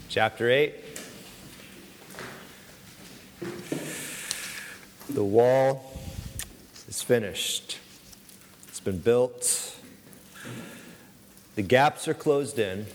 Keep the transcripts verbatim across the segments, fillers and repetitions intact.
chapter eight. The wall is finished. It's been built. The gaps are closed in.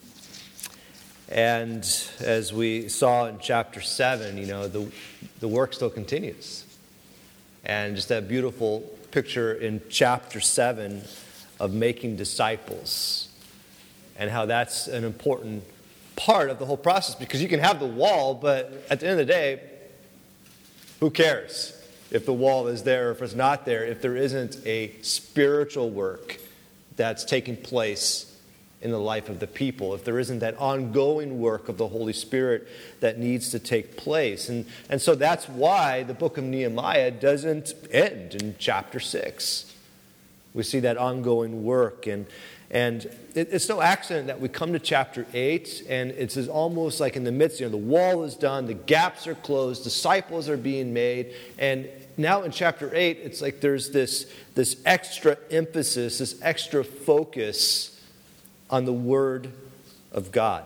And as we saw in chapter seven, you know, the, the work still continues. And just that beautiful picture in chapter seven of making disciples and how that's an important part of the whole process, because you can have the wall, but at the end of the day, who cares if the wall is there or if it's not there, if there isn't a spiritual work that's taking place in the life of the people, if there isn't that ongoing work of the Holy Spirit that needs to take place. And, and so that's why the book of Nehemiah doesn't end in chapter six. We see that ongoing work. And, and it, it's no accident that we come to chapter eight, and it's almost like in the midst, you know, the wall is done, the gaps are closed, disciples are being made, and now in chapter eight, it's like there's this, this extra emphasis, this extra focus on the Word of God.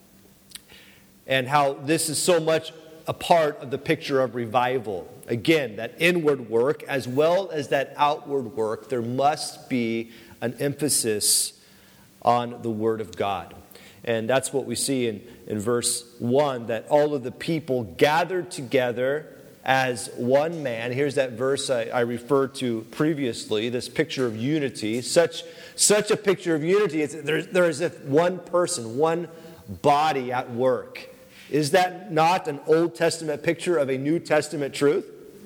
And how this is so much a part of the picture of revival. Again, that inward work as well as that outward work, there must be an emphasis on the Word of God. And that's what we see in, in verse one, that all of the people gathered together as one man. Here's that verse I, I referred to previously, this picture of unity. Such, such a picture of unity. It's, there, there is as if one person, one body at work. Is that not an Old Testament picture of a New Testament truth?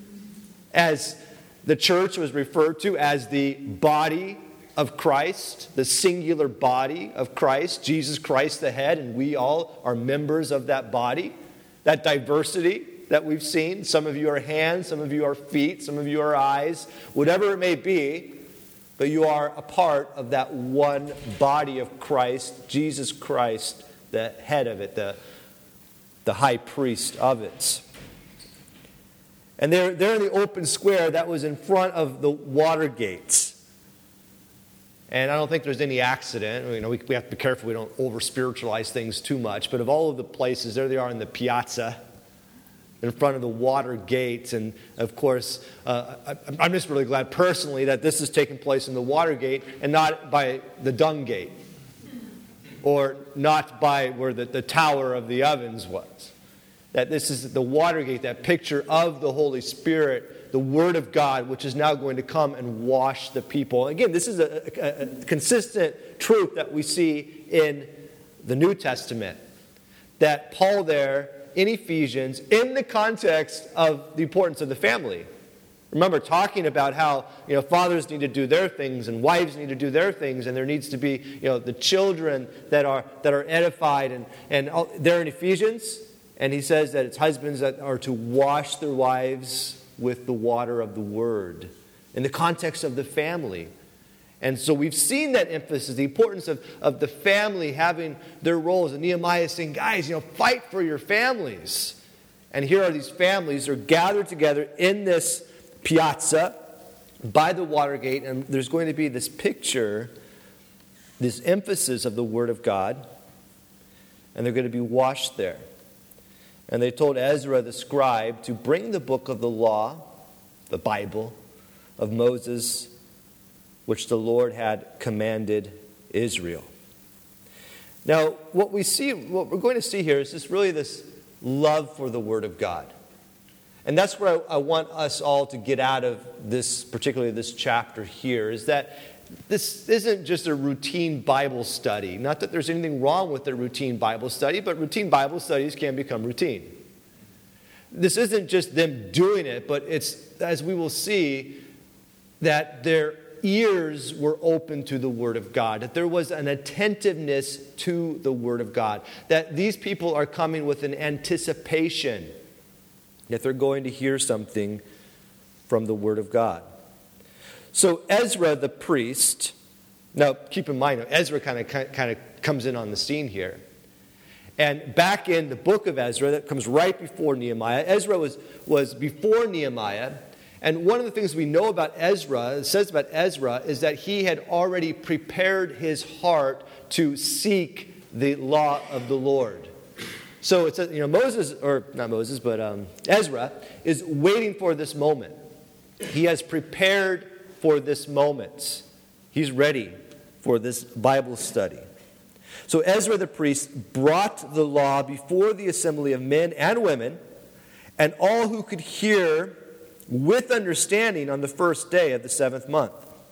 As the church was referred to as the body of Christ, the singular body of Christ, Jesus Christ the head, and we all are members of that body, that diversity that we've seen. Some of you are hands, some of you are feet, some of you are eyes, whatever it may be, but you are a part of that one body of Christ, Jesus Christ, the head of it, the, the high priest of it. And they're, they're in the open square that was in front of the water gates. And I don't think there's any accident. You know, we, we have to be careful we don't over-spiritualize things too much. But of all of the places, there they are in the piazza, in front of the water gate. And of course, uh, I, I'm just really glad personally that this is taking place in the water gate and not by the dung gate, or not by where the, the tower of the ovens was. That this is the water gate, that picture of the Holy Spirit, the Word of God, which is now going to come and wash the people. Again, this is a, a, a consistent truth that we see in the New Testament. That Paul there in Ephesians, in the context of the importance of the family. Remember, talking about how, you know, fathers need to do their things and wives need to do their things, and there needs to be, you know, the children that are that are edified, and and all, there in Ephesians, and he says that it's husbands that are to wash their wives with the water of the Word in the context of the family. And so we've seen that emphasis, the importance of, of the family having their roles. And Nehemiah is saying, guys, you know, fight for your families. And here are these families, they're gathered together in this piazza by the water gate, and there's going to be this picture, this emphasis of the Word of God, and they're going to be washed there. And they told Ezra the scribe to bring the book of the law, the Bible, of Moses, which the Lord had commanded Israel. Now, what we see, what we're going to see here is just really this love for the Word of God. And that's what I, I want us all to get out of this, particularly this chapter here, is that this isn't just a routine Bible study. Not that there's anything wrong with a routine Bible study, but routine Bible studies can become routine. This isn't just them doing it, but it's, as we will see, that their ears were open to the Word of God, that there was an attentiveness to the Word of God, that these people are coming with an anticipation that they're going to hear something from the Word of God. So Ezra the priest, now keep in mind, Ezra kind of kind of comes in on the scene here. And back in the book of Ezra, that comes right before Nehemiah, Ezra was, was before Nehemiah. And one of the things we know about Ezra, it says about Ezra, is that he had already prepared his heart to seek the law of the Lord. So it's, you know, Moses, or not Moses, but um, Ezra is waiting for this moment. He has prepared for this moment. He's ready for this Bible study. So Ezra the priest brought the law before the assembly of men and women and all who could hear with understanding on the first day of the seventh month.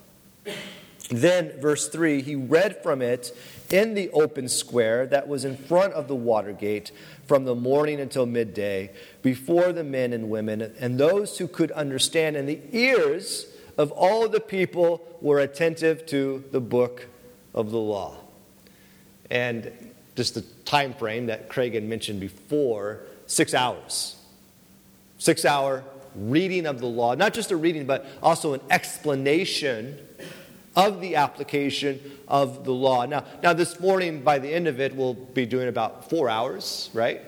Then, verse three, he read from it in the open square that was in front of the water gate from the morning until midday, before the men and women and those who could understand, and the ears of all the people were attentive to the book of the law. And just the time frame that Craig had mentioned before, six hours. Six hour reading of the law. Not just a reading, but also an explanation of the application of the law. Now, now this morning, by the end of it, we'll be doing about four hours, right?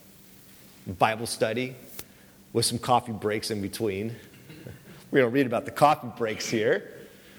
Bible study with some coffee breaks in between. We're going to read about the coffee breaks here.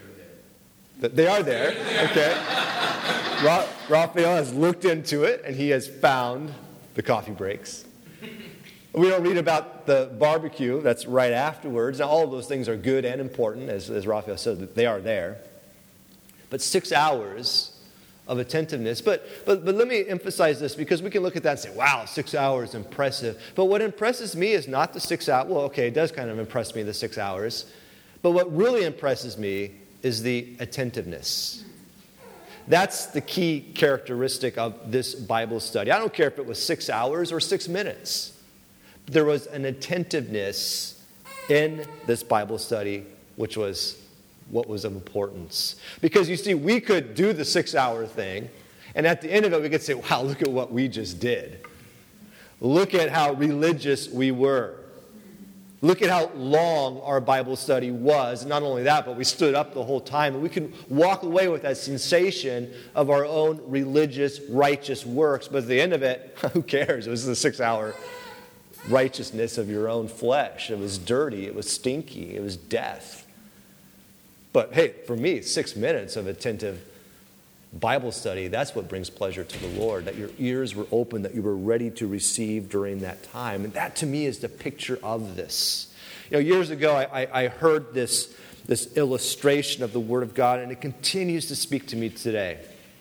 They are there, okay. Ra- Raphael has looked into it, and he has found the coffee breaks. We don't read about the barbecue that's right afterwards. Now, all of those things are good and important, as, as Raphael said, they are there. But six hours of attentiveness. But, but, but let me emphasize this, because we can look at that and say, wow, six hours, impressive. But what impresses me is not the six hours. Well, okay, it does kind of impress me, the six hours. But what really impresses me is the attentiveness. That's the key characteristic of this Bible study. I don't care if it was six hours or six minutes. There was an attentiveness in this Bible study, which was what was of importance. Because you see, we could do the six-hour thing, and at the end of it, we could say, wow, look at what we just did. Look at how religious we were. Look at how long our Bible study was. And not only that, but we stood up the whole time. And we can walk away with that sensation of our own religious, righteous works. But at the end of it, who cares? It was the six-hour righteousness of your own flesh. It was dirty. It was stinky. It was death. But hey, for me, six minutes of attentive Bible study, that's what brings pleasure to the Lord, that your ears were open, that you were ready to receive during that time. And that, to me, is the picture of this. You know, years ago, I, I heard this, this illustration of the Word of God, and it continues to speak to me today.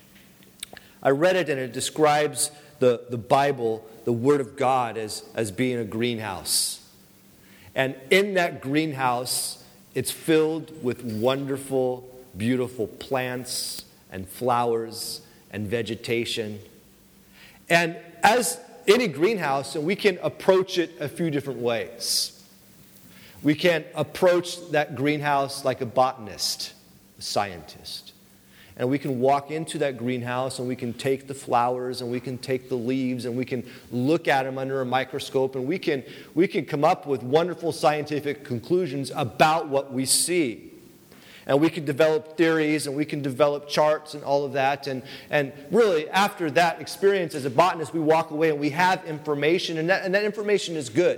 I read it, and it describes the, the Bible, the Word of God, as, as being a greenhouse. And in that greenhouse, it's filled with wonderful, beautiful plants and flowers and vegetation. And as any greenhouse, we can approach it a few different ways. We can approach that greenhouse like a botanist, a scientist. And we can walk into that greenhouse and we can take the flowers and we can take the leaves and we can look at them under a microscope and we can, we can come up with wonderful scientific conclusions about what we see. And we can develop theories and we can develop charts and all of that. And, and really, after that experience as a botanist, we walk away and we have information, and that, and that information is good.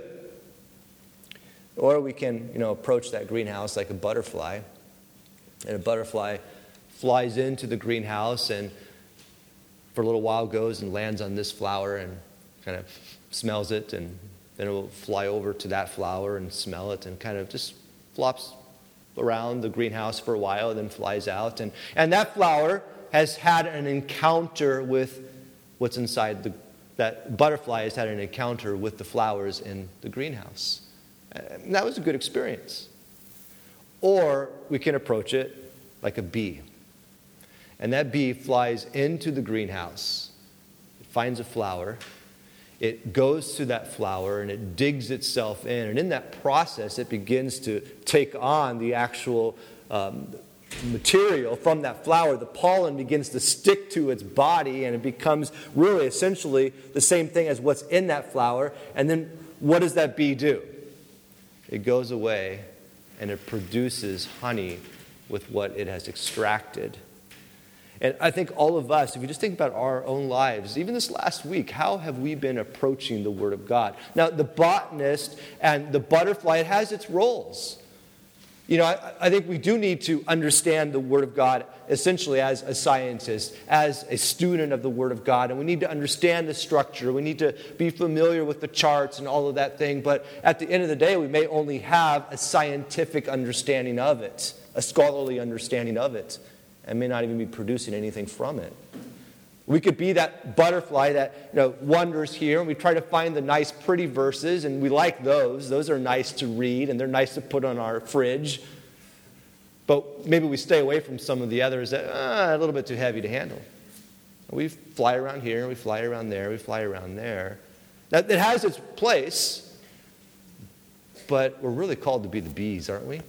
Or we can, you know, approach that greenhouse like a butterfly. And a butterfly flies into the greenhouse and for a little while goes and lands on this flower and kind of smells it. And then it will fly over to that flower and smell it and kind of just flops around the greenhouse for a while and then flies out. And, and that flower has had an encounter with what's inside the, that butterfly has had an encounter with the flowers in the greenhouse. And that was a good experience. Or we can approach it like a bee. And that bee flies into the greenhouse. It finds a flower. It goes to that flower and it digs itself in. And in that process, it begins to take on the actual um, material from that flower. The pollen begins to stick to its body and it becomes really essentially the same thing as what's in that flower. And then what does that bee do? It goes away and it produces honey with what it has extracted. And I think all of us, if you just think about our own lives, even this last week, how have we been approaching the Word of God? Now, the botanist and the butterfly, it has its roles. You know, I, I think we do need to understand the Word of God essentially as a scientist, as a student of the Word of God. And we need to understand the structure. We need to be familiar with the charts and all of that thing. But at the end of the day, we may only have a scientific understanding of it, a scholarly understanding of it, and may not even be producing anything from it. We could be that butterfly that, you know, wanders here, and we try to find the nice, pretty verses, and we like those. Those are nice to read, and they're nice to put on our fridge. But maybe we stay away from some of the others that are uh, a little bit too heavy to handle. We fly around here, we fly around there, we fly around there. That it has its place, but we're really called to be the bees, aren't we?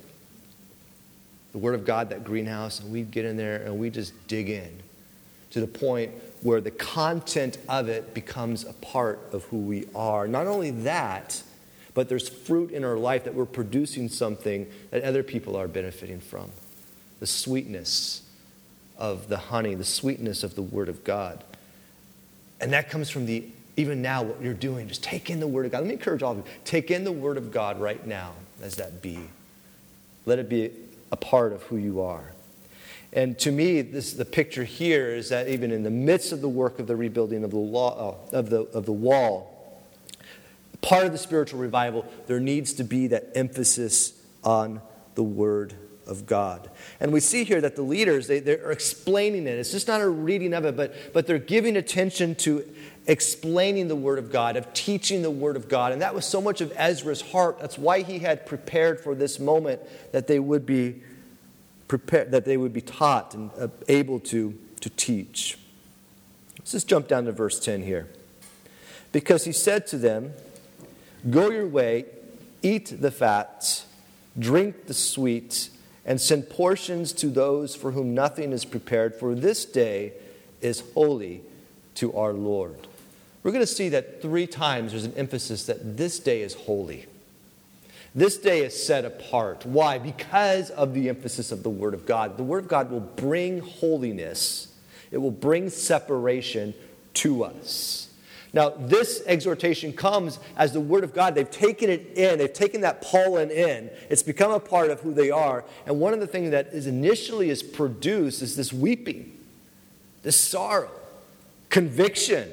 The Word of God, that greenhouse, and we get in there and we just dig in to the point where the content of it becomes a part of who we are. Not only that, but there's fruit in our life that we're producing something that other people are benefiting from. The sweetness of the honey, the sweetness of the Word of God. And that comes from the, even now what you're doing, just take in the Word of God. Let me encourage all of you, take in the Word of God right now as that bee. Let it be a part of who you are. And to me, this the picture here is that even in the midst of the work of the rebuilding of the law, uh, of the of the wall, part of the spiritual revival, there needs to be that emphasis on the Word of God. And we see here that the leaders, they, they're explaining it. It's just not a reading of it, but, but they're giving attention to explaining the Word of God, of teaching the Word of God. And that was so much of Ezra's heart. That's why he had prepared for this moment that they would be prepared, that they would be taught and uh, able to, to teach. Let's just jump down to verse ten here. Because he said to them, "Go your way, eat the fat, drink the sweet, and send portions to those for whom nothing is prepared, for this day is holy to our Lord." We're going to see that three times there's an emphasis that this day is holy. This day is set apart. Why? Because of the emphasis of the Word of God. The Word of God will bring holiness. It will bring separation to us. Now, this exhortation comes as the Word of God. They've taken it in. They've taken that pollen in. It's become a part of who they are. And one of the things that is initially is produced is this weeping, this sorrow, conviction.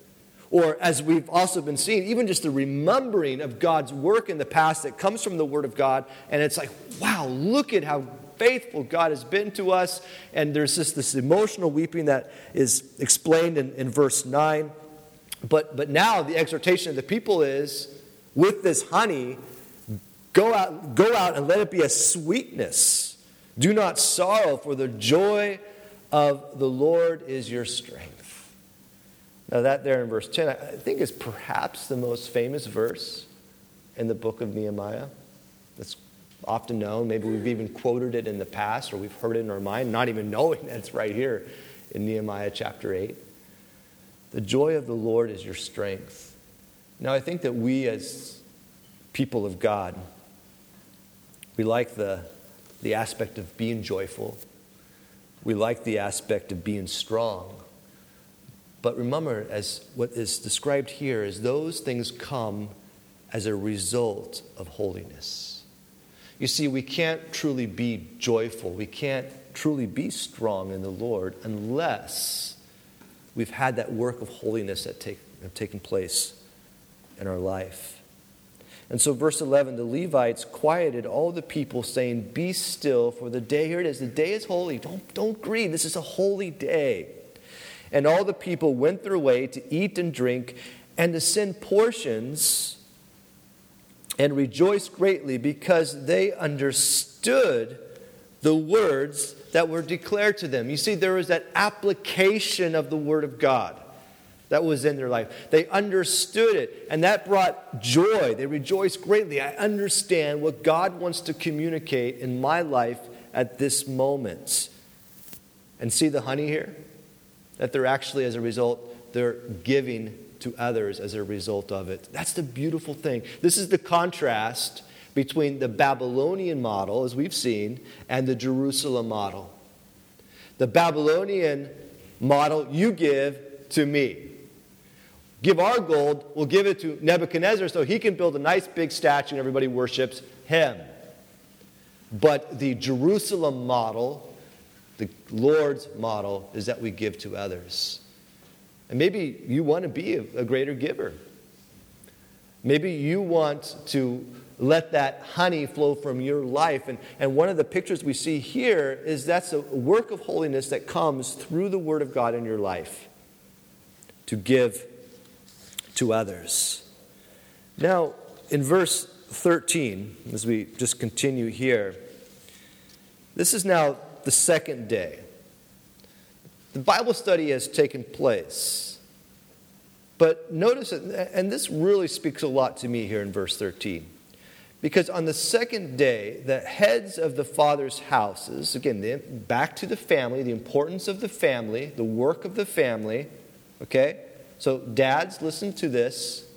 Or as we've also been seeing, even just the remembering of God's work in the past that comes from the Word of God. And it's like, wow, look at how faithful God has been to us. And there's just this emotional weeping that is explained in, in verse nine. But, but now the exhortation of the people is, with this honey, go out, go out and let it be a sweetness. Do not sorrow, for the joy of the Lord is your strength. Now that there in verse ten, I think is perhaps the most famous verse in the book of Nehemiah. That's often known. Maybe we've even quoted it in the past, or we've heard it in our mind, not even knowing that it's right here in Nehemiah chapter eight. The joy of the Lord is your strength. Now I think that we as people of God, we like the, the aspect of being joyful. We like the aspect of being strong. But remember, as what is described here, is those things come as a result of holiness. You see, we can't truly be joyful. We can't truly be strong in the Lord unless we've had that work of holiness that take, have taken place in our life. And so verse eleven, the Levites quieted all the people, saying, "Be still, for the day," here it is, the day is holy. Don't, don't grieve. This is a holy day. And all the people went their way to eat and drink and to send portions, and rejoiced greatly because they understood the words that were declared to them. You see, there was that application of the Word of God that was in their life. They understood it, and that brought joy. They rejoiced greatly. I understand what God wants to communicate in my life at this moment. And see the honey here? That they're actually, as a result, they're giving to others as a result of it. That's the beautiful thing. This is the contrast between the Babylonian model, as we've seen, and the Jerusalem model. The Babylonian model, you give to me. Give our gold, we'll give it to Nebuchadnezzar so he can build a nice big statue and everybody worships him. But the Jerusalem model, the Lord's model, is that we give to others. And maybe you want to be a, a greater giver. Maybe you want to let that honey flow from your life. And, and one of the pictures we see here is that's a work of holiness that comes through the Word of God in your life to give to others. Now, in verse thirteen, as we just continue here, this is now the second day. The Bible study has taken place. But notice, and this really speaks a lot to me here in verse thirteen. Because on the second day, the heads of the fathers' houses, again, back to the family, the importance of the family, the work of the family, okay? So dads, listen to this.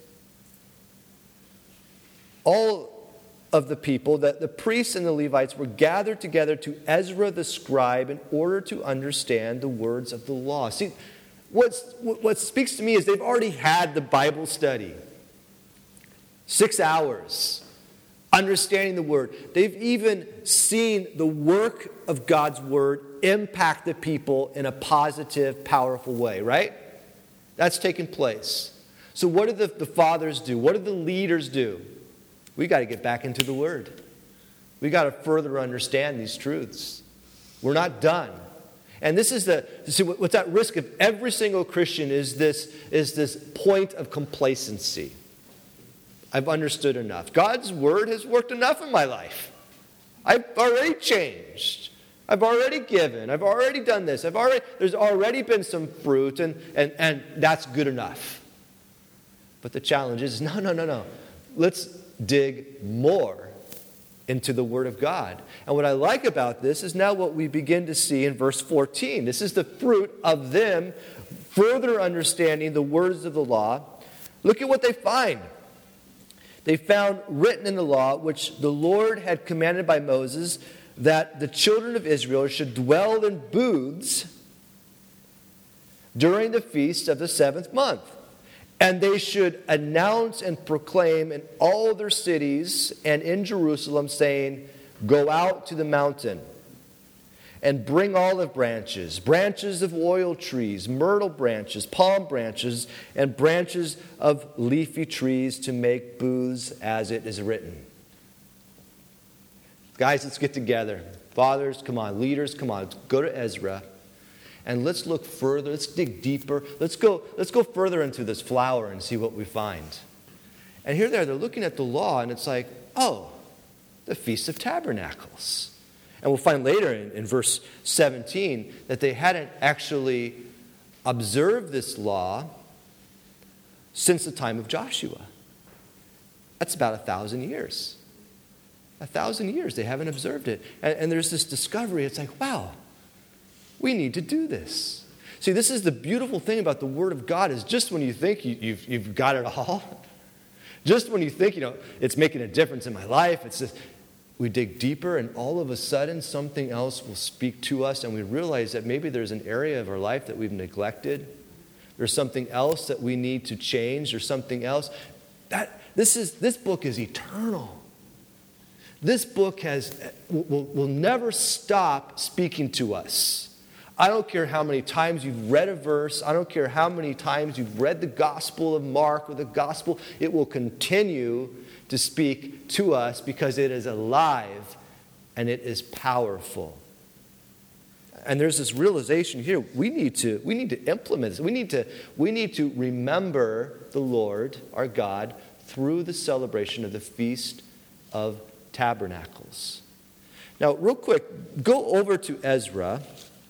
All of the people, that the priests and the Levites were gathered together to Ezra the scribe in order to understand the words of the law. See, what's, what speaks to me is they've already had the Bible study. Six hours. Understanding the Word. They've even seen the work of God's Word impact the people in a positive, powerful way, right? That's taken place. So what do the, the fathers do? What do the leaders do? We got to get back into the Word. We got to further understand these truths. We're not done. And this is the, see, what's at risk of every single Christian is this, is this point of complacency. I've understood enough. God's Word has worked enough in my life. I've already changed. I've already given. I've already done this. I've already, there's already been some fruit, and, and, and that's good enough. But the challenge is, no, no, no, no. Let's dig more into the Word of God. And what I like about this is now what we begin to see in verse fourteen. This is the fruit of them further understanding the words of the law. Look at what they find. They found written in the law, which the Lord had commanded by Moses, that the children of Israel should dwell in booths during the feast of the seventh month. And they should announce and proclaim in all their cities and in Jerusalem, saying, "Go out to the mountain and bring olive branches, branches of oil trees, myrtle branches, palm branches, and branches of leafy trees to make booths as it is written." Guys, let's get together. Fathers, come on. Leaders, come on. Let's go to Ezra. And let's look further. Let's dig deeper. Let's go, let's go further into this flower and see what we find. And here they are. They're looking at the law, and it's like, oh, the Feast of Tabernacles. And we'll find later in, in verse seventeen that they hadn't actually observed this law since the time of Joshua. That's about a thousand years. A thousand years they haven't observed it. And, and there's this discovery. It's like, wow, we need to do this. See, this is the beautiful thing about the Word of God is just when you think you, you've, you've got it all, just when you think, you know, it's making a difference in my life, it's just, we dig deeper and all of a sudden something else will speak to us and we realize that maybe there's an area of our life that we've neglected. There's something else that we need to change. There's something else. That, this, is, this book is eternal. This book has will, will never stop speaking to us. I don't care how many times you've read a verse. I don't care how many times you've read the Gospel of Mark or the Gospel. It will continue to speak to us because it is alive and it is powerful. And there's this realization here. We need to, we need to implement this. We need to, we need to remember the Lord, our God, through the celebration of the Feast of Tabernacles. Now, real quick, go over to Ezra.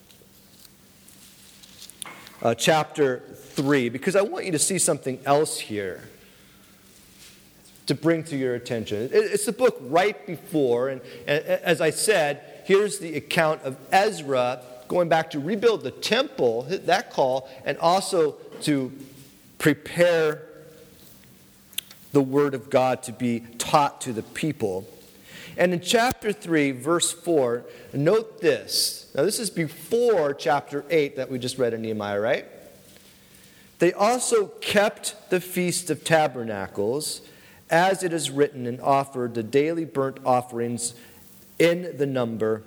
Uh, chapter three, because I want you to see something else here to bring to your attention. It, it's the book right before, and, and as I said, here's the account of Ezra going back to rebuild the temple, that call, and also to prepare the Word of God to be taught to the people. And in chapter three, verse four, note this. Now, this is before chapter eight that we just read in Nehemiah, right? They also kept the Feast of Tabernacles, as it is written, and offered the daily burnt offerings in the number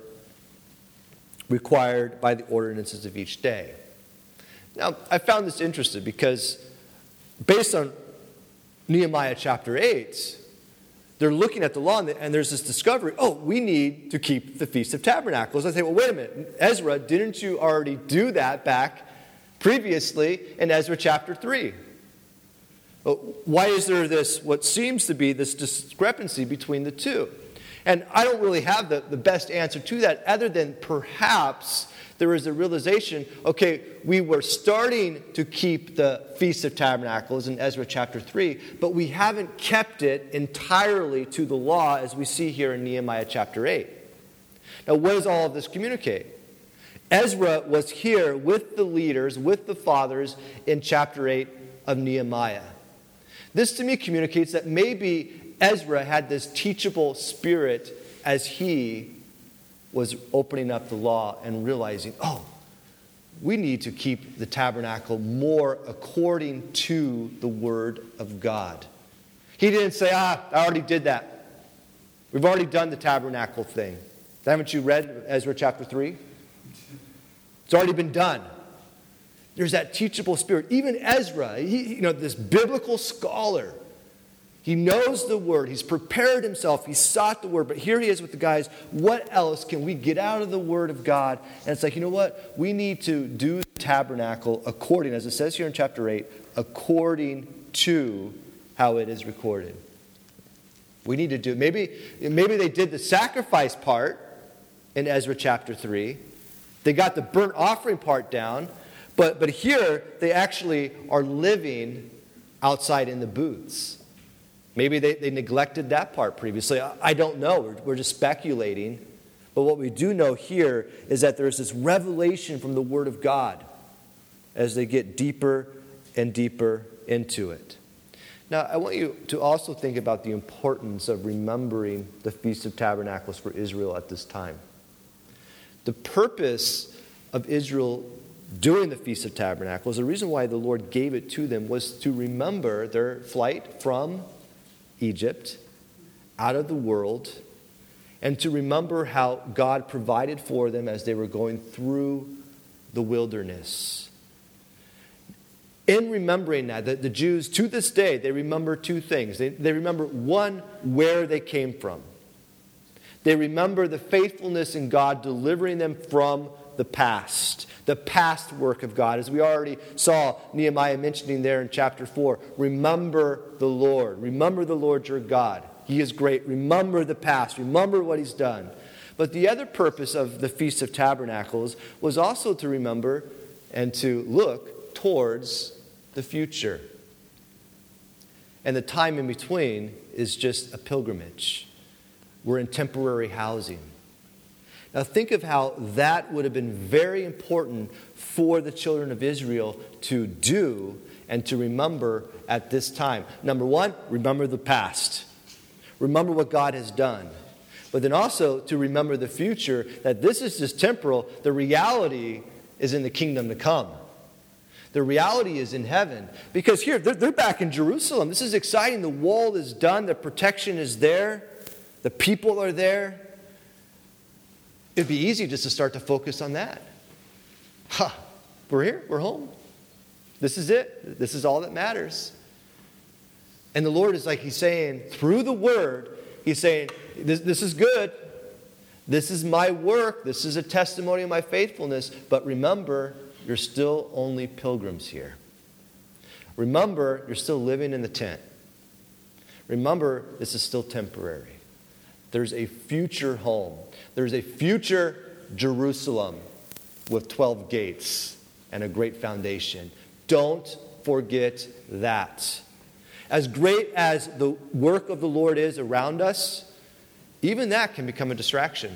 required by the ordinances of each day. Now, I found this interesting because based on Nehemiah chapter eight, they're looking at the law and there's this discovery, oh, we need to keep the Feast of Tabernacles. I say, well, wait a minute, Ezra, didn't you already do that back previously in Ezra chapter three? Well, why is there this, what seems to be this discrepancy between the two? And I don't really have the, the best answer to that other than perhaps there is a realization, okay, we were starting to keep the Feast of Tabernacles in Ezra chapter three, but we haven't kept it entirely to the law as we see here in Nehemiah chapter eight. Now, what does all of this communicate? Ezra was here with the leaders, with the fathers in chapter eight of Nehemiah. This to me communicates that maybe Ezra had this teachable spirit as he was opening up the law and realizing, oh, we need to keep the tabernacle more according to the Word of God. He didn't say, ah, I already did that. We've already done the tabernacle thing. Haven't you read Ezra chapter three? It's already been done. There's that teachable spirit. Even Ezra, he, you know, this biblical scholar, he knows the Word. He's prepared himself. He sought the Word. But here he is with the guys. What else can we get out of the Word of God? And it's like, you know what? We need to do the tabernacle according, as it says here in chapter eight, according to how it is recorded. We need to do, maybe, maybe they did the sacrifice part in Ezra chapter three. They got the burnt offering part down. But, but here, they actually are living outside in the booths. Maybe they, they neglected that part previously. I, I don't know. We're, we're just speculating. But what we do know here is that there's this revelation from the Word of God as they get deeper and deeper into it. Now, I want you to also think about the importance of remembering the Feast of Tabernacles for Israel at this time. The purpose of Israel doing the Feast of Tabernacles, the reason why the Lord gave it to them was to remember their flight from Egypt, out of the world, and to remember how God provided for them as they were going through the wilderness. In remembering that, the, the Jews, to this day, they remember two things. They, they remember, one, where they came from. They remember the faithfulness in God delivering them from the past, the past work of God. As we already saw Nehemiah mentioning there in chapter four, remember the Lord. Remember the Lord your God. He is great. Remember the past. Remember what He's done. But the other purpose of the Feast of Tabernacles was also to remember and to look towards the future. And the time in between is just a pilgrimage. We're in temporary housing. Now think of how that would have been very important for the children of Israel to do and to remember at this time. Number one, remember the past. Remember what God has done. But then also to remember the future, that this is just temporal. The reality is in the kingdom to come. The reality is in heaven. Because here, they're, they're back in Jerusalem. This is exciting. The wall is done. The protection is there. The people are there. It'd be easy just to start to focus on that. Ha! We're here. We're home. This is it. This is all that matters. And the Lord is like, He's saying, through the Word, He's saying, this, this is good. This is my work. This is a testimony of my faithfulness. But remember, you're still only pilgrims here. Remember, you're still living in the tent. Remember, this is still temporary. There's a future home. There's a future Jerusalem with twelve gates and a great foundation. Don't forget that. As great as the work of the Lord is around us, even that can become a distraction.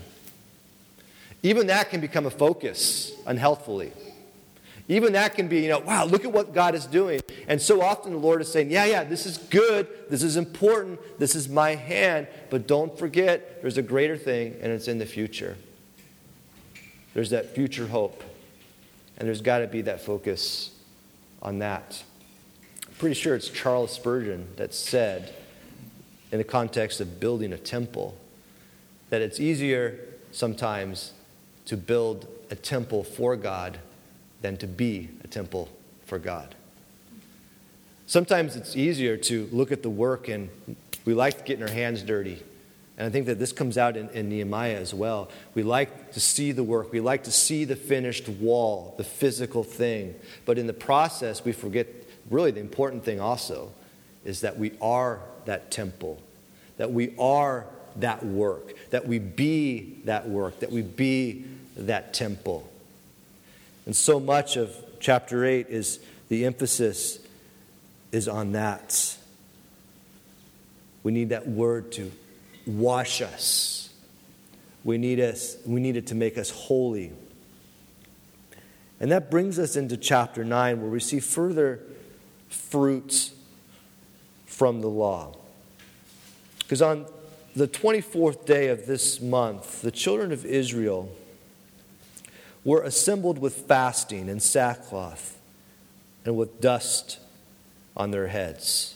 Even that can become a focus unhealthfully. Even that can be, you know, wow, look at what God is doing. And so often the Lord is saying, yeah, yeah, this is good. This is important. This is my hand. But don't forget, there's a greater thing, and it's in the future. There's that future hope. And there's got to be that focus on that. I'm pretty sure it's Charles Spurgeon that said, in the context of building a temple, that it's easier sometimes to build a temple for God than to be a temple for God. Sometimes it's easier to look at the work and we like getting our hands dirty. And I think that this comes out in, in Nehemiah as well. We like to see the work. We like to see the finished wall, the physical thing. But in the process, we forget really the important thing also is that we are that temple, that we are that work, that we be that work, that we be that temple. And so much of chapter eight is the emphasis is on that. We need that word to wash us. We need us, we need it to make us holy. And that brings us into chapter nine, where we see further fruits from the law. Because on the twenty-fourth day of this month, the children of Israel were assembled with fasting and sackcloth and with dust on their heads.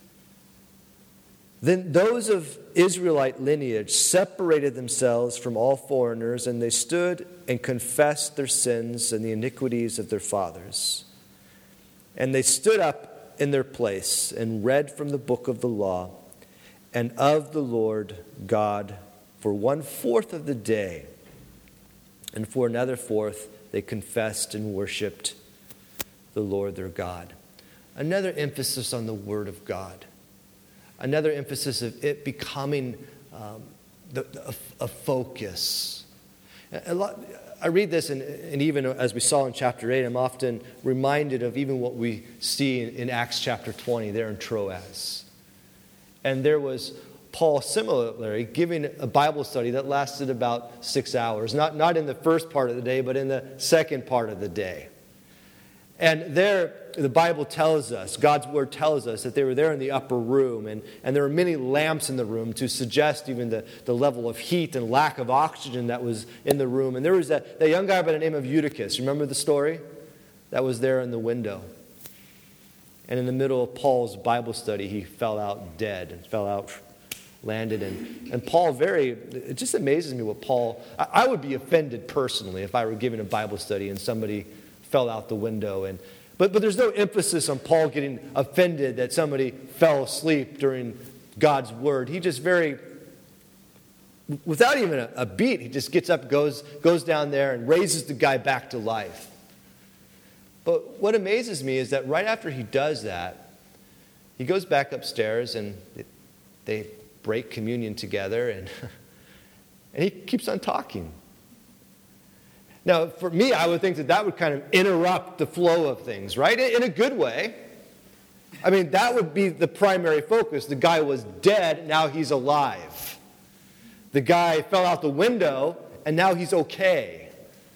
Then those of Israelite lineage separated themselves from all foreigners, and they stood and confessed their sins and the iniquities of their fathers. And they stood up in their place and read from the book of the law and of the Lord God for one fourth of the day. And for another fourth, they confessed and worshiped the Lord their God. Another emphasis on the Word of God. Another emphasis of it becoming um, the, a, a focus. A lot, I read this, and, and even as we saw in chapter eight, I'm often reminded of even what we see in, in Acts chapter twenty there in Troas. And there was Paul similarly giving a Bible study that lasted about six hours. Not, not in the first part of the day, but in the second part of the day. And there, the Bible tells us, God's Word tells us that they were there in the upper room, and, and there were many lamps in the room to suggest even the, the level of heat and lack of oxygen that was in the room. And there was that, that young guy by the name of Eutychus. Remember the story? That was there in the window. And in the middle of Paul's Bible study, he fell out dead and fell out, landed. And, and Paul very, it just amazes me what Paul, I, I would be offended personally if I were giving a Bible study and somebody fell out the window. And but, but there's no emphasis on Paul getting offended that somebody fell asleep during God's word. He just very, without even a, a beat, he just gets up, goes, goes down there and raises the guy back to life. But what amazes me is that right after he does that, he goes back upstairs and they break communion together, and, and he keeps on talking. Now, for me, I would think that that would kind of interrupt the flow of things, right? In a good way. I mean, that would be the primary focus. The guy was dead, now he's alive. The guy fell out the window, and now he's okay.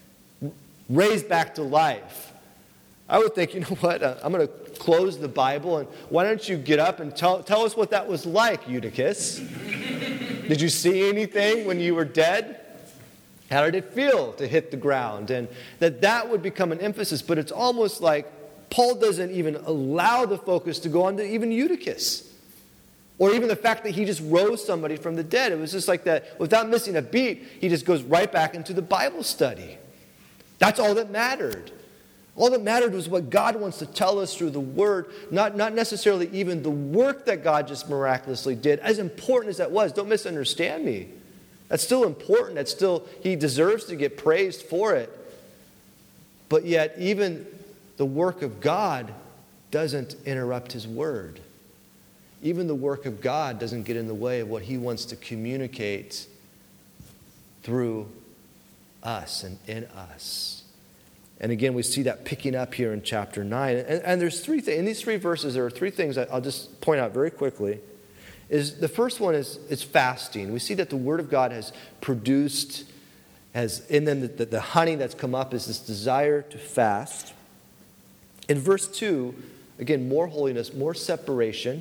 Raised back to life. I would think, you know what, uh, I'm going to close the Bible, and why don't you get up and tell, tell us what that was like, Eutychus? Did you see anything when you were dead? How did it feel to hit the ground? And that that would become an emphasis, but it's almost like Paul doesn't even allow the focus to go on to even Eutychus. Or even the fact that he just rose somebody from the dead. It was just like that, without missing a beat, he just goes right back into the Bible study. That's all that mattered. All that mattered was what God wants to tell us through the Word, not, not necessarily even the work that God just miraculously did, as important as that was. Don't misunderstand me. That's still important. That's still, he deserves to get praised for it. But yet, even the work of God doesn't interrupt his word. Even the work of God doesn't get in the way of what he wants to communicate through us and in us. And again, we see that picking up here in chapter nine. And, and there's three things. In these three verses, there are three things that I'll just point out very quickly. Is the first one is, is fasting. We see that the Word of God has produced, has, and then the, the, the honey that's come up is this desire to fast. In verse two, again, more holiness, more separation,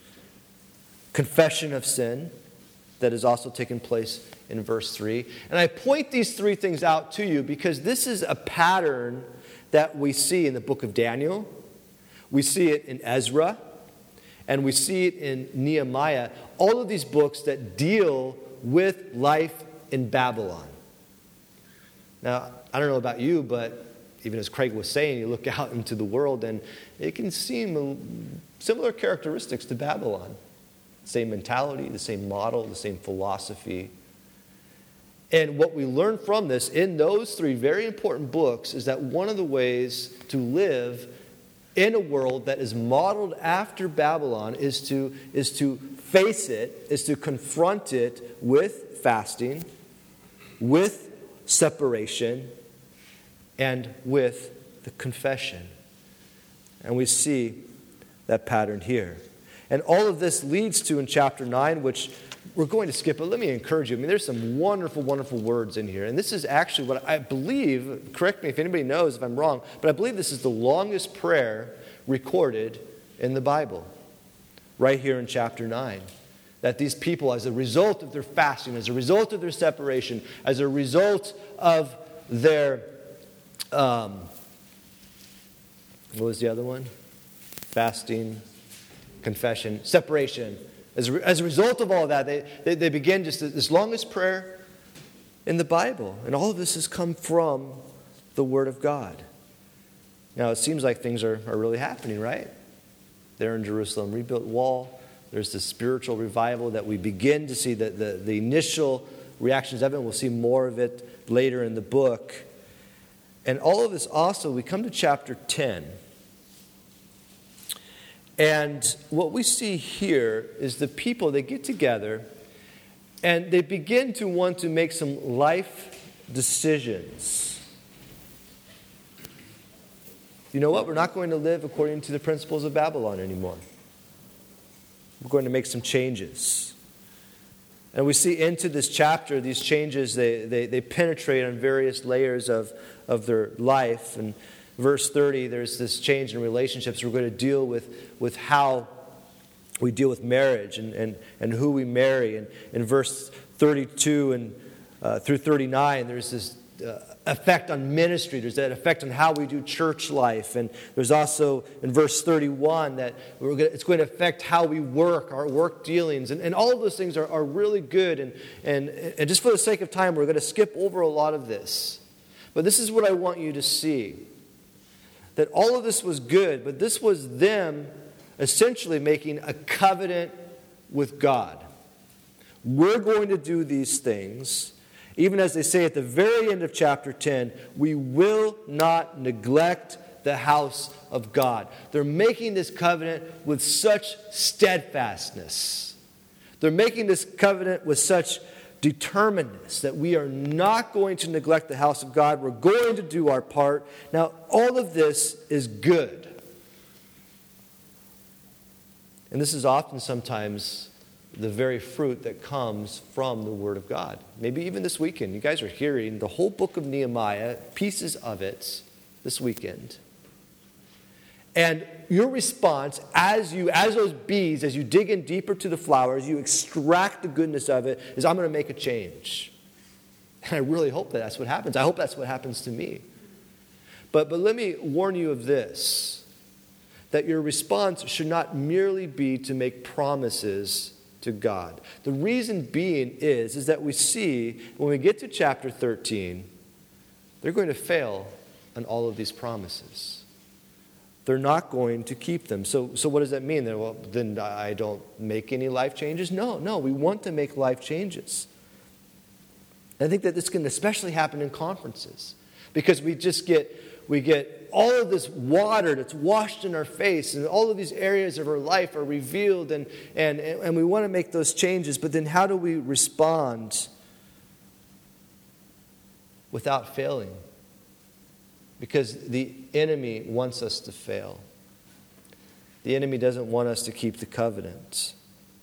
confession of sin that has also taken place in verse three. And I point these three things out to you because this is a pattern that we see in the book of Daniel. We see it in Ezra. And we see it in Nehemiah. All of these books that deal with life in Babylon. Now, I don't know about you, but even as Craig was saying, you look out into the world and it can seem similar characteristics to Babylon. Same mentality, the same model, the same philosophy. And what we learn from this in those three very important books is that one of the ways to live in a world that is modeled after Babylon is to, is to face it, is to confront it with fasting, with separation, and with the confession. And we see that pattern here. And all of this leads to, in chapter nine, which we're going to skip, but let me encourage you. I mean, there's some wonderful, wonderful words in here. And this is actually what I believe, correct me if anybody knows if I'm wrong, but I believe this is the longest prayer recorded in the Bible. Right here in chapter nine. That these people, as a result of their fasting, as a result of their separation, as a result of their, um, what was the other one? Fasting, confession, separation. As a, as a result of all of that, they, they, they begin just this longest prayer in the Bible. And all of this has come from the Word of God. Now, it seems like things are, are really happening, right? There in Jerusalem, rebuilt wall. There's this spiritual revival that we begin to see, the, the, the initial reactions of it. We'll see more of it later in the book. And all of this also, we come to chapter ten. And what we see here is the people, they get together and they begin to want to make some life decisions. You know what? We're not going to live according to the principles of Babylon anymore. We're going to make some changes. And we see into this chapter, these changes, they, they, they penetrate on various layers of, of their life. And verse thirty, there's this change in relationships. We're going to deal with, with how we deal with marriage and, and, and who we marry. And in verse thirty-two and uh, through thirty-nine, there's this uh, effect on ministry. There's that effect on how we do church life. And there's also in verse thirty-one that we're going to, it's going to affect how we work, our work dealings. And, and all of those things are, are really good. And, and, and just for the sake of time, we're going to skip over a lot of this. But this is what I want you to see. That all of this was good, but this was them essentially making a covenant with God. We're going to do these things, even as they say at the very end of chapter ten, we will not neglect the house of God. They're making this covenant with such steadfastness. They're making this covenant with such determinedness that we are not going to neglect the house of God. We're going to do our part. Now, all of this is good. And this is often sometimes the very fruit that comes from the Word of God. Maybe even this weekend. You guys are hearing the whole book of Nehemiah, pieces of it this weekend. And your response, as you, as those bees, as you dig in deeper to the flowers, you extract the goodness of it, is I'm going to make a change. And I really hope that that's what happens. I hope that's what happens to me. But, but let me warn you of this, that your response should not merely be to make promises to God. The reason being is, is that we see when we get to chapter thirteen, they're going to fail on all of these promises. They're not going to keep them. So, so what does that mean? Then, well, then I don't make any life changes? No, no, we want to make life changes. I think that this can especially happen in conferences because we just get, we get all of this water that's washed in our face and all of these areas of our life are revealed and, and, and we want to make those changes. But then how do we respond without failing? Because the enemy wants us to fail. The enemy doesn't want us to keep the covenant.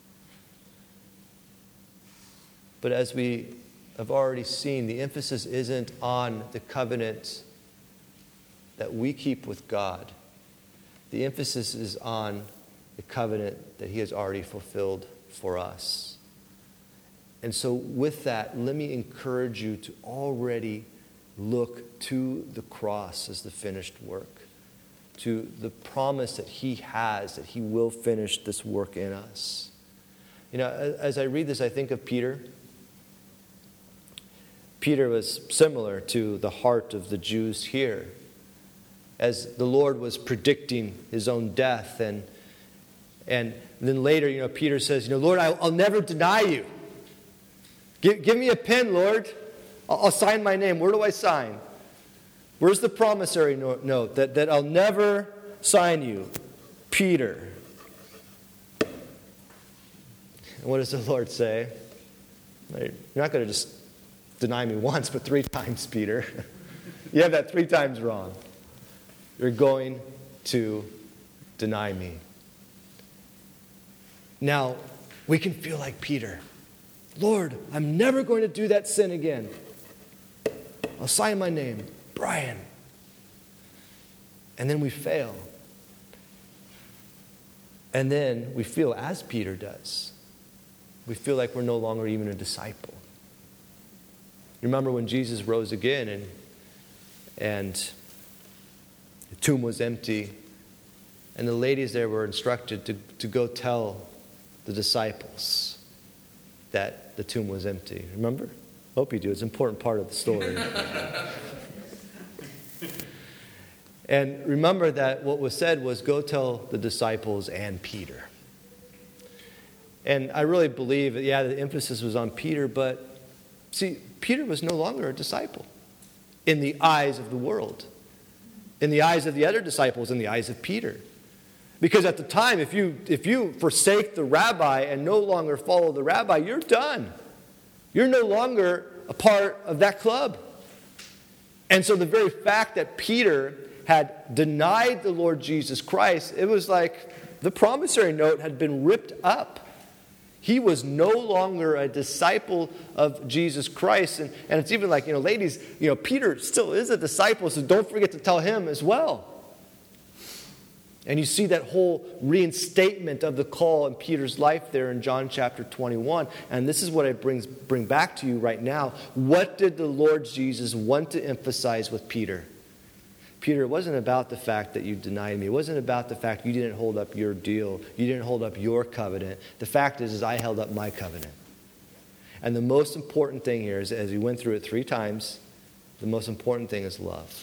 But as we have already seen, the emphasis isn't on the covenant that we keep with God. The emphasis is on the covenant that He has already fulfilled for us. And so with that, let me encourage you to already look to the cross as the finished work, to the promise that He has, that He will finish this work in us. You know, as I read this, I think of Peter. Peter was similar to the heart of the Jews here. As the Lord was predicting his own death. And, and then later, you know, Peter says, you know, Lord, I'll, I'll never deny you. Give, give me a pen, Lord. I'll, I'll sign my name. Where do I sign? Where's the promissory note, note that, that I'll never sign you? Peter. And what does the Lord say? You're not going to just deny me once, but three times, Peter. You have that three times wrong. You're going to deny me. Now, we can feel like Peter. Lord, I'm never going to do that sin again. I'll sign my name, Brian. And then we fail. And then we feel as Peter does. We feel like we're no longer even a disciple. You remember when Jesus rose again and, and the tomb was empty, and the ladies there were instructed to, to go tell the disciples that the tomb was empty. Remember? Hope you do. It's an important part of the story. And remember that what was said was, go tell the disciples and Peter. And I really believe that, yeah, the emphasis was on Peter, but see, Peter was no longer a disciple in the eyes of the world, in the eyes of the other disciples, in the eyes of Peter. Because at the time, if you if you forsake the rabbi and no longer follow the rabbi, you're done. You're no longer a part of that club. And so the very fact that Peter had denied the Lord Jesus Christ, it was like the promissory note had been ripped up. He was no longer a disciple of Jesus Christ. And, and it's even like, you know, ladies, you know, Peter still is a disciple, so don't forget to tell him as well. And you see that whole reinstatement of the call in Peter's life there in John chapter twenty-one. And this is what I brings, bring back to you right now. What did the Lord Jesus want to emphasize with Peter? Peter, it wasn't about the fact that you denied me. It wasn't about the fact you didn't hold up your deal. You didn't hold up your covenant. The fact is, is I held up my covenant. And the most important thing here is, as we went through it three times, the most important thing is love.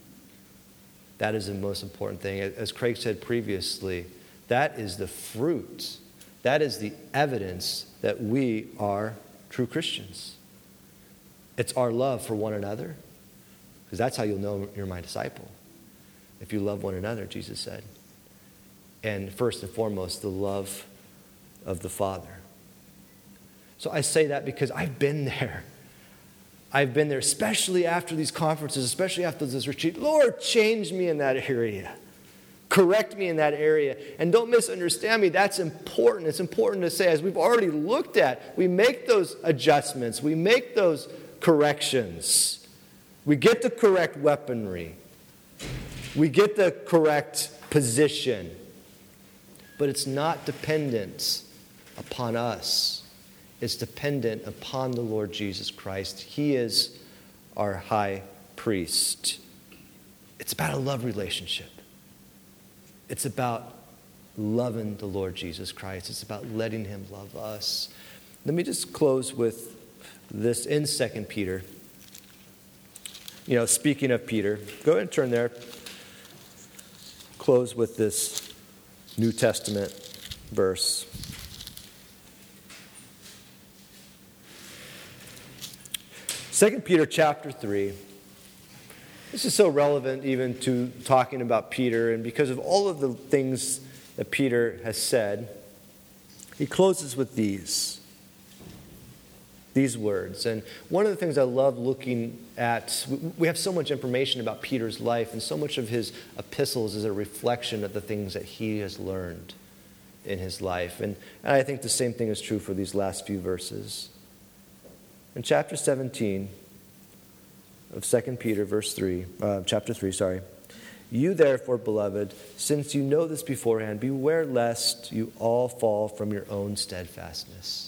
That is the most important thing. As Craig said previously, that is the fruit. That is the evidence that we are true Christians. It's our love for one another. Because that's how you'll know you're my disciple. If you love one another, Jesus said. And first and foremost, the love of the Father. So I say that because I've been there. I've been there, especially after these conferences, especially after this retreat. Lord, change me in that area. Correct me in that area. And don't misunderstand me. That's important. It's important to say, as we've already looked at, we make those adjustments. We make those corrections. We get the correct weaponry. We get the correct position. But it's not dependent upon us. It's dependent upon the Lord Jesus Christ. He is our high priest. It's about a love relationship. It's about loving the Lord Jesus Christ. It's about letting him love us. Let me just close with this in Second Peter. You know, speaking of Peter, go ahead and turn there. Close with this New Testament verse. Second Peter chapter three. This is so relevant even to talking about Peter, and because of all of the things that Peter has said, he closes with these. These words. And one of the things I love looking at, we have so much information about Peter's life, and so much of his epistles is a reflection of the things that he has learned in his life. And, and I think the same thing is true for these last few verses. In chapter seventeen of Second Peter, verse three, uh, chapter three, sorry. You therefore, beloved, since you know this beforehand, beware lest you all fall from your own steadfastness.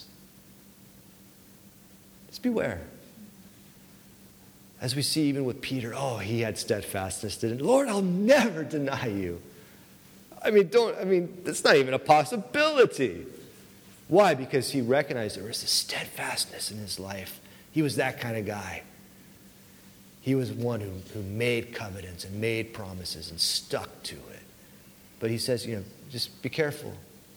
Beware. As we see even with Peter, oh, he had steadfastness, didn't he? Lord, I'll never deny you. I mean, don't, I mean, that's not even a possibility. Why? Because he recognized there was a steadfastness in his life. He was that kind of guy. He was one who, who made covenants and made promises and stuck to it. But he says, you know, just be careful.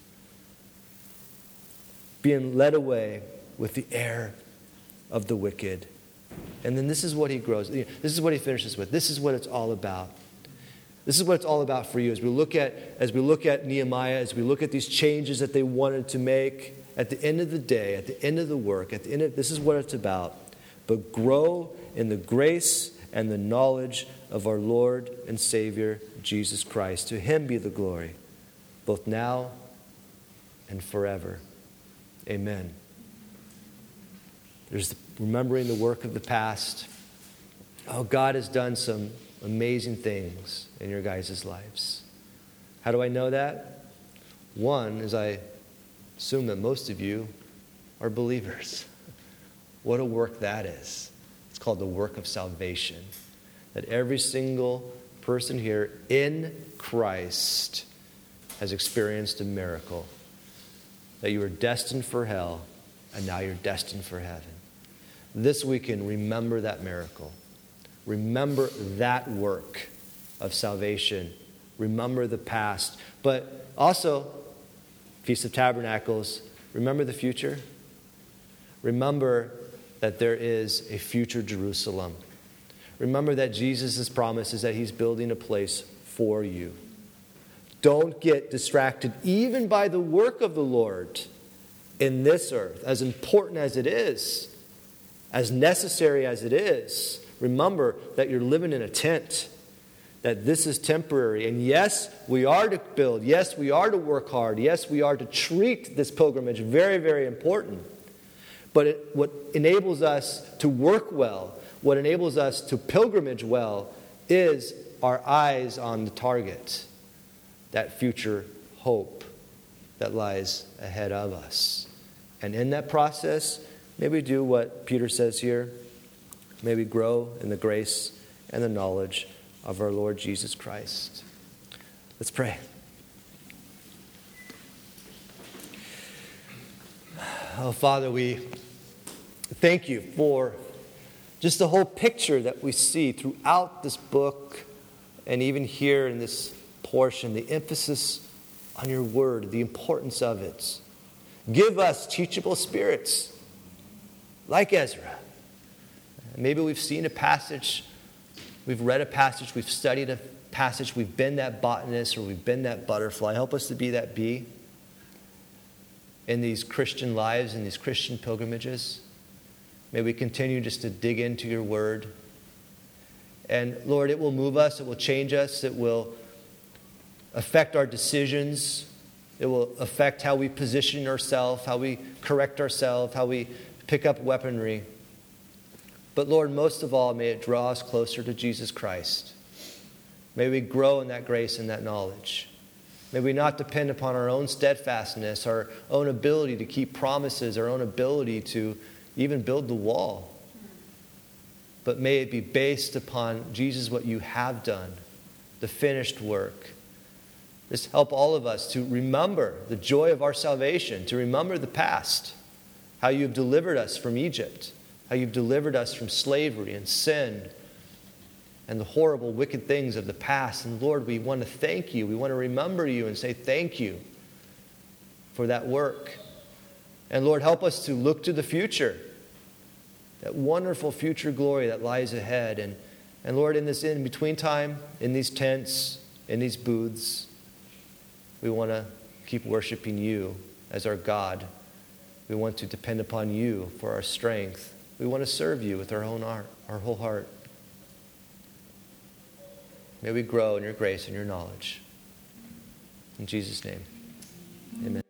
Being led away with the air of the wicked. And then this is what he grows. This is what he finishes with. This is what it's all about. This is what it's all about for you. As we look at, as we look at Nehemiah, as we look at these changes that they wanted to make, at the end of the day, at the end of the work, at the end of, this is what it's about. But grow in the grace and the knowledge of our Lord and Savior, Jesus Christ. To him be the glory, both now and forever. Amen. There's the, remembering the work of the past. Oh, God has done some amazing things in your guys' lives. How do I know that? One is I assume that most of you are believers. What a work that is. It's called the work of salvation. That every single person here in Christ has experienced a miracle. That you were destined for hell, and now you're destined for heaven. This weekend, remember that miracle. Remember that work of salvation. Remember the past. But also, Feast of Tabernacles, remember the future. Remember that there is a future Jerusalem. Remember that Jesus' promise is that he's building a place for you. Don't get distracted even by the work of the Lord in this earth, as important as it is, as necessary as it is. Remember that you're living in a tent, that this is temporary. And yes, we are to build. Yes, we are to work hard. Yes, we are to treat this pilgrimage very, very important. But it, what enables us to work well, what enables us to pilgrimage well, is our eyes on the target, that future hope that lies ahead of us. And in that process, may we do what Peter says here. May we grow in the grace and the knowledge of our Lord Jesus Christ. Let's pray. Oh, Father, we thank you for just the whole picture that we see throughout this book and even here in this portion, the emphasis on your word, the importance of it. Give us teachable spirits like Ezra. Maybe we've seen a passage, we've read a passage, we've studied a passage, we've been that botanist or we've been that butterfly. Help us to be that bee in these Christian lives, in these Christian pilgrimages. May we continue just to dig into your word. And Lord, it will move us, it will change us, it will affect our decisions, it will affect how we position ourselves, how we correct ourselves, how we pick up weaponry. But Lord, most of all, may it draw us closer to Jesus Christ. May we grow in that grace and that knowledge. May we not depend upon our own steadfastness, our own ability to keep promises, our own ability to even build the wall. But may it be based upon, Jesus, what you have done, the finished work. Just help all of us to remember the joy of our salvation, to remember the past, how you've delivered us from Egypt, how you've delivered us from slavery and sin and the horrible, wicked things of the past. And Lord, we want to thank you. We want to remember you and say thank you for that work. And Lord, help us to look to the future, that wonderful future glory that lies ahead. And, and Lord, in this in-between time, in these tents, in these booths, we want to keep worshiping you as our God. We want to depend upon you for our strength. We want to serve you with our own heart, our whole heart. May we grow in your grace and your knowledge. In Jesus' name, amen.